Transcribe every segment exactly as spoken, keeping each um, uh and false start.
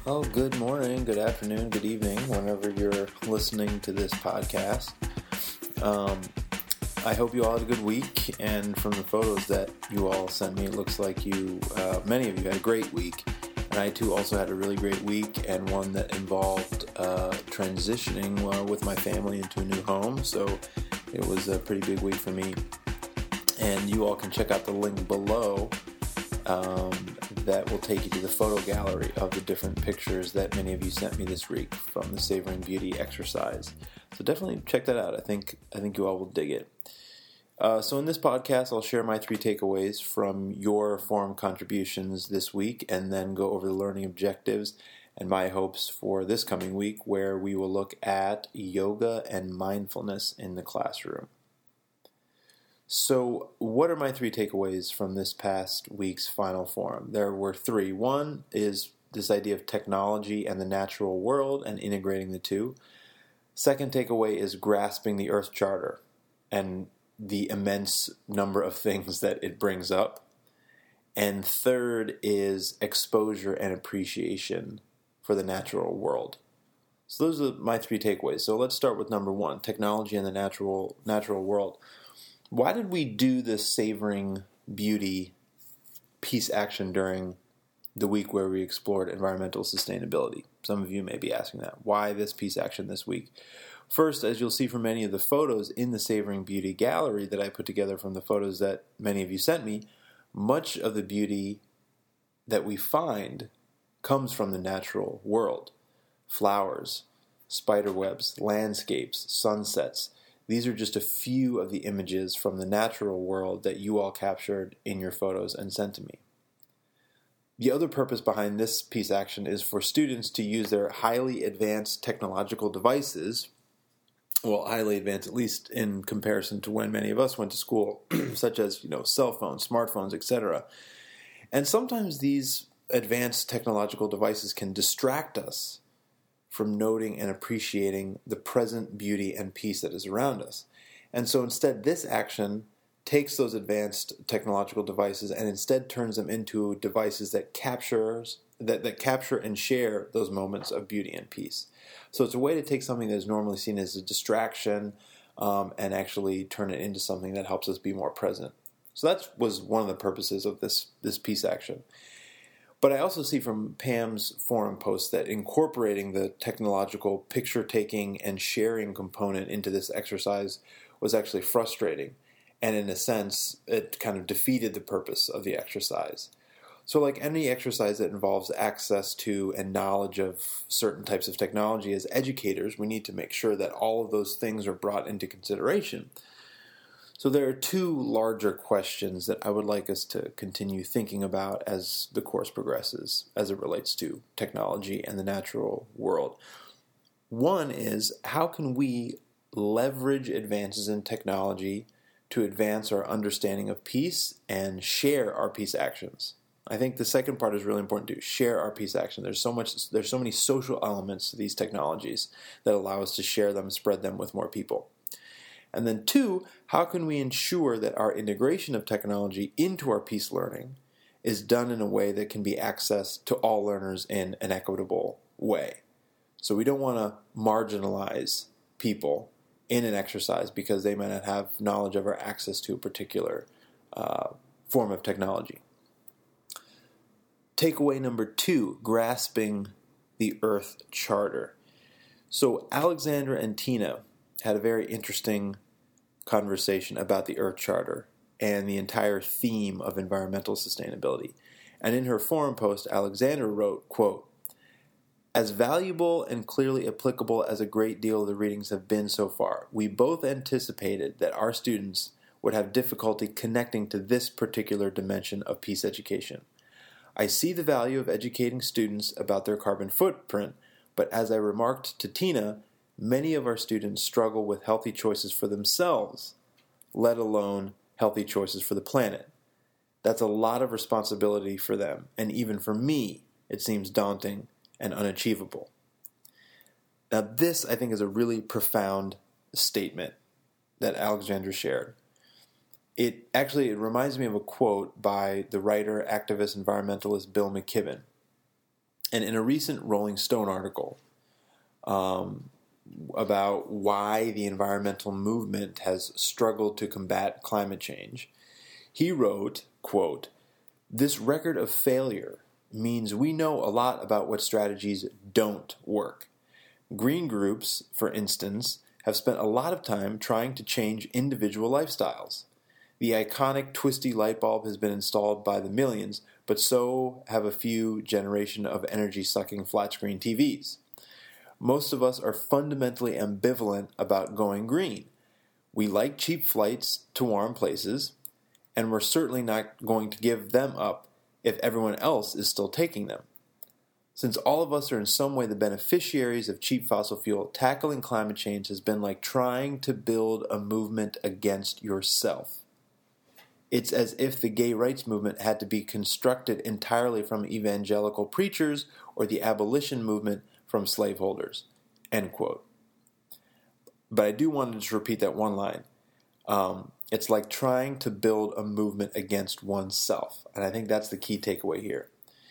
Well, good morning, good afternoon, good evening, whenever you're listening to this podcast. Um, I hope you all had a good week, and from the photos that you all sent me, it looks like you, uh, many of you had a great week. And I too also had a really great week, and one that involved uh, transitioning uh, with my family into a new home. So it was a pretty big week for me. And you all can check out the link below um, that will take you to the photo gallery of the different pictures that many of you sent me this week from the Savoring Beauty exercise. So definitely check that out. I think I think you all will dig it. Uh, so in this podcast, I'll share my three takeaways from your forum contributions this week, and then go over the learning objectives and my hopes for this coming week, where we will look at yoga and mindfulness in the classroom. So what are my three takeaways from this past week's final forum? There were three. One is this idea of technology and the natural world and integrating the two. Second takeaway is grasping the Earth Charter and the immense number of things that it brings up. And third is exposure and appreciation for the natural world. So those are my three takeaways. So let's start with number one, technology and the natural natural world. Why did we do this Savoring Beauty peace action during the week where we explored environmental sustainability? Some of you may be asking that. Why this peace action this week? First, as you'll see from many of the photos in the Savoring Beauty gallery that I put together from the photos that many of you sent me, much of the beauty that we find comes from the natural world. Flowers, spider webs, landscapes, sunsets. These are just a few of the images from the natural world that you all captured in your photos and sent to me. The other purpose behind this peace action is for students to use their highly advanced technological devices, well, highly advanced at least in comparison to when many of us went to school, such as, you know, cell phones, smartphones, et cetera. And sometimes these advanced technological devices can distract us from noting and appreciating the present beauty and peace that is around us. And so instead, this action takes those advanced technological devices and instead turns them into devices that captures that, that capture and share those moments of beauty and peace. So it's a way to take something that is normally seen as a distraction um, and actually turn it into something that helps us be more present. So that was one of the purposes of this, this peace action. But I also see from Pam's forum post that incorporating the technological picture-taking and sharing component into this exercise was actually frustrating. And in a sense, it kind of defeated the purpose of the exercise. So like any exercise that involves access to and knowledge of certain types of technology, as educators, we need to make sure that all of those things are brought into consideration. So there are two larger questions that I would like us to continue thinking about as the course progresses, as it relates to technology and the natural world. One is, how can we leverage advances in technology to advance our understanding of peace and share our peace actions? I think the second part is really important too. Share our peace action. There's so much, there's so many social elements to these technologies that allow us to share them, spread them with more people. And then two, how can we ensure that our integration of technology into our peace learning is done in a way that can be accessed to all learners in an equitable way? So we don't want to marginalize people in an exercise because they might not have knowledge of or access to a particular uh, form of technology. Takeaway number two, grasping the Earth Charter. So Alexandra and Tina had a very interesting conversation about the Earth Charter and the entire theme of environmental sustainability. And in her forum post, Alexandra wrote, quote, "As valuable and clearly applicable as a great deal of the readings have been so far, we both anticipated that our students would have difficulty connecting to this particular dimension of peace education. I see the value of educating students about their carbon footprint, but as I remarked to Tina, many of our students struggle with healthy choices for themselves, let alone healthy choices for the planet. That's a lot of responsibility for them, and even for me, it seems daunting and unachievable." Now this, I think, is a really profound statement that Alexandra shared. It actually it reminds me of a quote by the writer, activist, environmentalist Bill McKibben. And in a recent Rolling Stone article um, about why the environmental movement has struggled to combat climate change, he wrote, quote, "This record of failure means we know a lot about what strategies don't work. Green groups, for instance, have spent a lot of time trying to change individual lifestyles. The iconic twisty light bulb has been installed by the millions, but so have a few generation of energy-sucking flat-screen T Vs. Most of us are fundamentally ambivalent about going green. We like cheap flights to warm places, and we're certainly not going to give them up if everyone else is still taking them. Since all of us are in some way the beneficiaries of cheap fossil fuel, tackling climate change has been like trying to build a movement against yourself. It's as if the gay rights movement had to be constructed entirely from evangelical preachers or the abolition movement from slaveholders." End quote. But I do want to just repeat that one line. Um, it's like trying to build a movement against oneself. And I think that's the key takeaway here.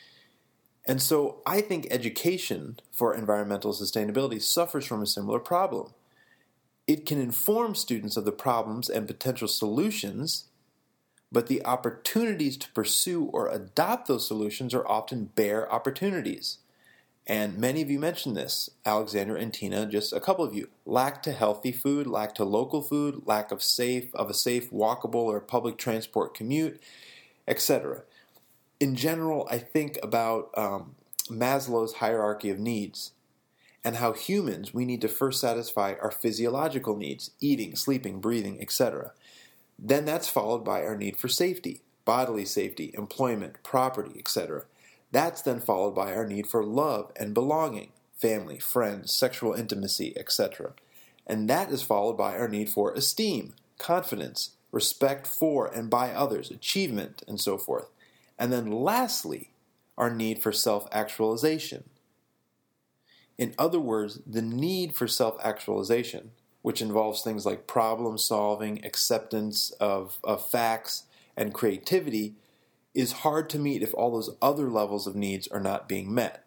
And so I think education for environmental sustainability suffers from a similar problem. It can inform students of the problems and potential solutions, but the opportunities to pursue or adopt those solutions are often bare opportunities. And many of you mentioned this, Alexandra and Tina, just a couple of you. Lack to healthy food, lack to local food, lack of safe of a safe walkable or public transport commute, et cetera. In general, I think about um, Maslow's hierarchy of needs and how humans, we need to first satisfy our physiological needs, eating, sleeping, breathing, et cetera. Then that's followed by our need for safety, bodily safety, employment, property, et cetera. That's then followed by our need for love and belonging, family, friends, sexual intimacy, et cetera. And that is followed by our need for esteem, confidence, respect for and by others, achievement, and so forth. And then lastly, our need for self-actualization. In other words, the need for self-actualization, which involves things like problem solving, acceptance of, of facts, and creativity, is hard to meet if all those other levels of needs are not being met.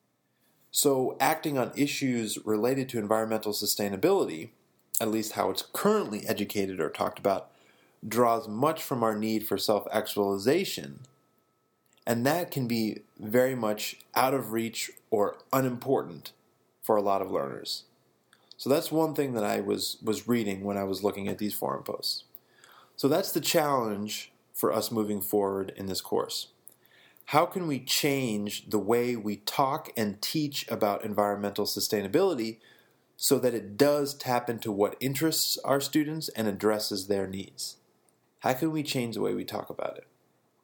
So acting on issues related to environmental sustainability, at least how it's currently educated or talked about, draws much from our need for self-actualization, and that can be very much out of reach or unimportant for a lot of learners. So that's one thing that I was, was reading when I was looking at these forum posts. So that's the challenge for us moving forward in this course. How can we change the way we talk and teach about environmental sustainability so that it does tap into what interests our students and addresses their needs? How can we change the way we talk about it?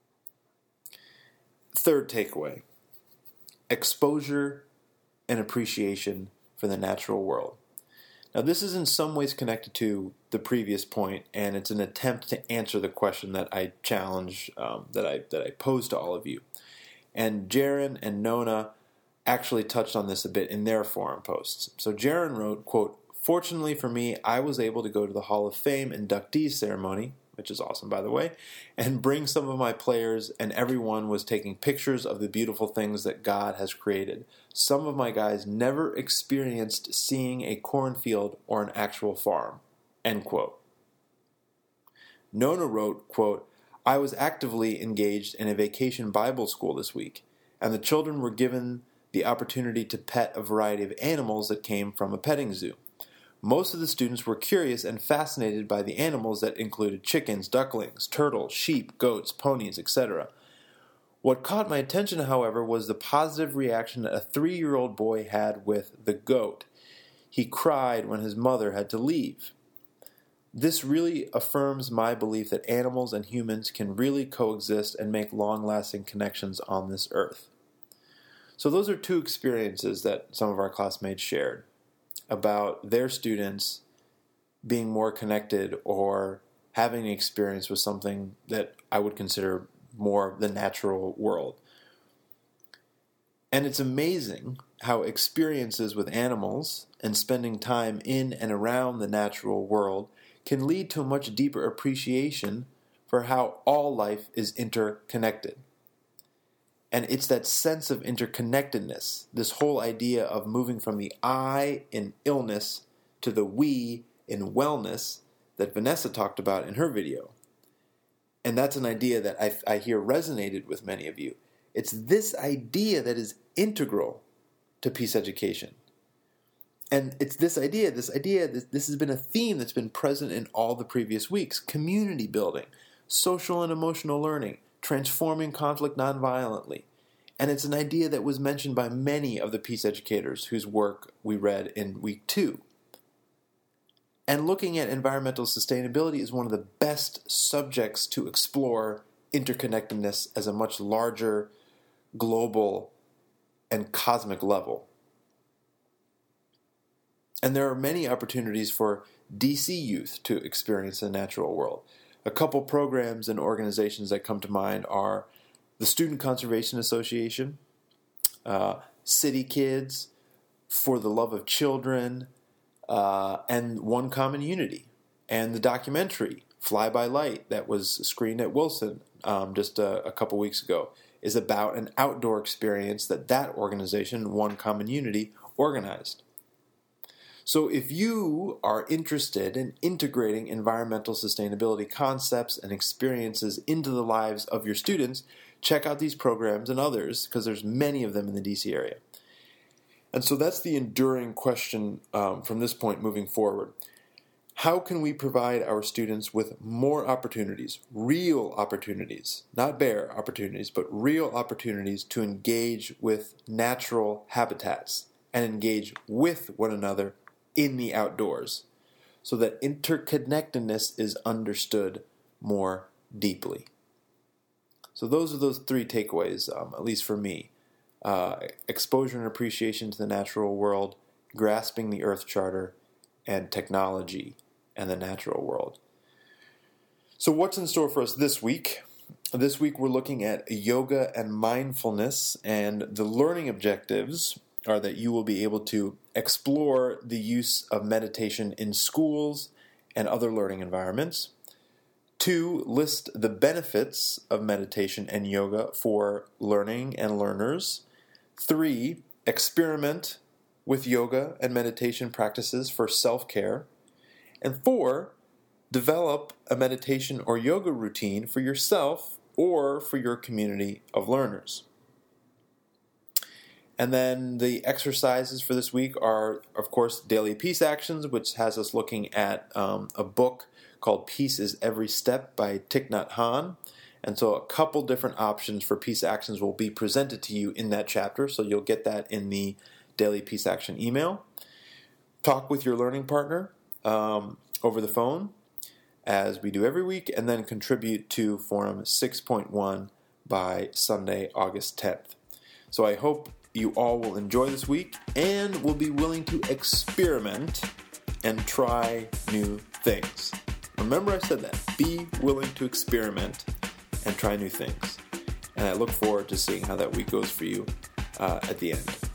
Third takeaway, exposure and appreciation for the natural world. Now, this is in some ways connected to the previous point, and it's an attempt to answer the question that I challenge, um, that I that I posed to all of you. And Jaron and Nona actually touched on this a bit in their forum posts. So Jaron wrote, quote, "Fortunately for me, I was able to go to the Hall of Fame inductee ceremony," which is awesome, by the way, "and bring some of my players, and everyone was taking pictures of the beautiful things that God has created. Some of my guys never experienced seeing a cornfield or an actual farm," end quote. Nona wrote, quote, "I was actively engaged in a vacation Bible school this week, and the children were given the opportunity to pet a variety of animals that came from a petting zoo. Most of the students were curious and fascinated by the animals that included chickens, ducklings, turtles, sheep, goats, ponies, et cetera. What caught my attention, however, was the positive reaction that a three-year-old boy had with the goat. He cried when his mother had to leave. This really affirms my belief that animals and humans can really coexist and make long-lasting connections on this earth." So those are two experiences that some of our classmates shared about their students being more connected or having an experience with something that I would consider more the natural world. And it's amazing how experiences with animals and spending time in and around the natural world can lead to a much deeper appreciation for how all life is interconnected. And it's that sense of interconnectedness, this whole idea of moving from the I in illness to the we in wellness that Vanessa talked about in her video. And that's an idea that I, I hear resonated with many of you. It's this idea that is integral to peace education. And it's this idea, this idea, this, this has been a theme that's been present in all the previous weeks. Community building, social and emotional learning, transforming conflict nonviolently. And it's an idea that was mentioned by many of the peace educators whose work we read in week two. And looking at environmental sustainability is one of the best subjects to explore interconnectedness as a much larger, global, and cosmic level. And there are many opportunities for D C youth to experience the natural world. A couple programs and organizations that come to mind are the Student Conservation Association, uh, City Kids, For the Love of Children, uh, and One Common Unity. And the documentary, Fly by Light, that was screened at Wilson um, just a, a couple weeks ago, is about an outdoor experience that that organization, One Common Unity, organized. So if you are interested in integrating environmental sustainability concepts and experiences into the lives of your students, check out these programs and others, because there's many of them in the D C area. And so that's the enduring question um, from this point moving forward. How can we provide our students with more opportunities, real opportunities, not bare opportunities, but real opportunities to engage with natural habitats and engage with one another in the outdoors, so that interconnectedness is understood more deeply? So those are those three takeaways, um, at least for me. Uh, exposure and appreciation to the natural world, grasping the Earth Charter, and technology and the natural world. So what's in store for us this week? This week we're looking at yoga and mindfulness, and the learning objectives are that you will be able to explore the use of meditation in schools and other learning environments. Two, list the benefits of meditation and yoga for learning and learners. Three, experiment with yoga and meditation practices for self-care. And four, develop a meditation or yoga routine for yourself or for your community of learners. And then the exercises for this week are, of course, Daily Peace Actions, which has us looking at um, a book called Peace is Every Step by Thich Nhat Hanh. And so a couple different options for peace actions will be presented to you in that chapter, so you'll get that in the Daily Peace Action email. Talk with your learning partner um, over the phone, as we do every week, and then contribute to Forum six point one by Sunday, August tenth. So I hope you all will enjoy this week and will be willing to experiment and try new things. Remember I said that. Be willing to experiment and try new things. And I look forward to seeing how that week goes for you uh, at the end.